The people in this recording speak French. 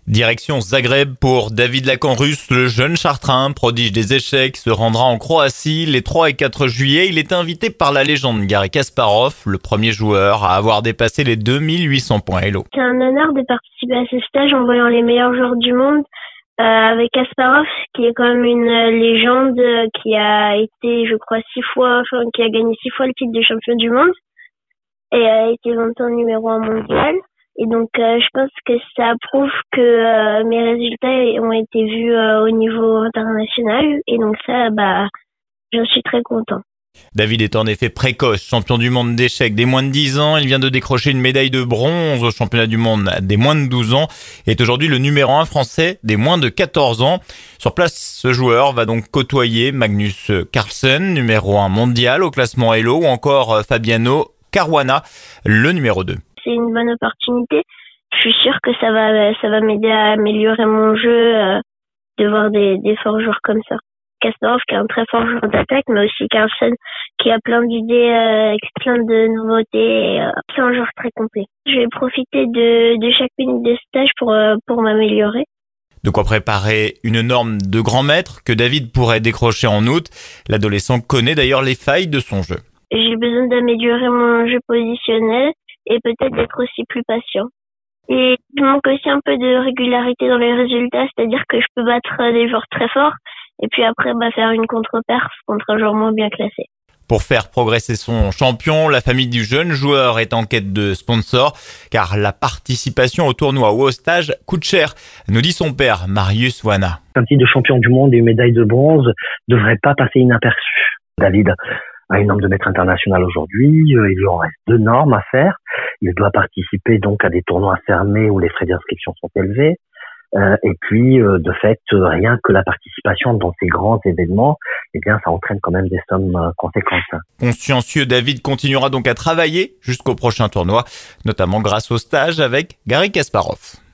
Direction Zagreb pour David Lacan-Russe, le jeune Chartrain, prodige des échecs, se rendra en Croatie les 3 et 4 juillet. Il est invité par la légende Garry Kasparov, le premier joueur à avoir dépassé les 2800 points Elo. C'est un honneur de participer à ce stage en voyant les meilleurs joueurs du monde. Avec Kasparov, qui est quand même une légende, qui a été, je crois, qui a gagné 6 fois le titre de champion du monde et a été longtemps numéro 1 mondial. Et donc, je pense que ça prouve que mes résultats ont été vus au niveau international. Et donc ça, j'en suis très content. David est en effet précoce, champion du monde d'échecs des moins de 10 ans. Il vient de décrocher une médaille de bronze au championnat du monde des moins de 12 ans et est aujourd'hui le numéro 1 français des moins de 14 ans. Sur place, ce joueur va donc côtoyer Magnus Carlsen, numéro 1 mondial au classement Elo, ou encore Fabiano Caruana, le numéro 2. C'est une bonne opportunité. Je suis sûre que ça va m'aider à améliorer mon jeu, de voir des forts joueurs comme ça. Kasparov qui est un très fort joueur d'attaque, mais aussi Carlsen qui a plein d'idées, avec plein de nouveautés. C'est un joueur très complet. Je vais profiter de chaque minute de stage pour m'améliorer. De quoi préparer une norme de grand maître que David pourrait décrocher en août. L'adolescent connaît d'ailleurs les failles de son jeu. J'ai besoin d'améliorer mon jeu positionnel et peut-être d'être aussi plus patient. Et il manque aussi un peu de régularité dans les résultats, c'est-à-dire que je peux battre des joueurs très forts et puis après faire une contre-perf contre un joueur moins bien classé. Pour faire progresser son champion, la famille du jeune joueur est en quête de sponsors, car la participation au tournoi ou au stage coûte cher, nous dit son père, Marius Wana. Un titre de champion du monde et une médaille de bronze ne devrait pas passer inaperçu. David a une norme de maître international aujourd'hui, il lui en reste 2 normes à faire. Il doit participer donc à des tournois fermés où les frais d'inscription sont élevés. Et puis, de fait, rien que la participation dans ces grands événements, ça entraîne quand même des sommes conséquentes. Consciencieux, David continuera donc à travailler jusqu'au prochain tournoi, notamment grâce au stage avec Garry Kasparov.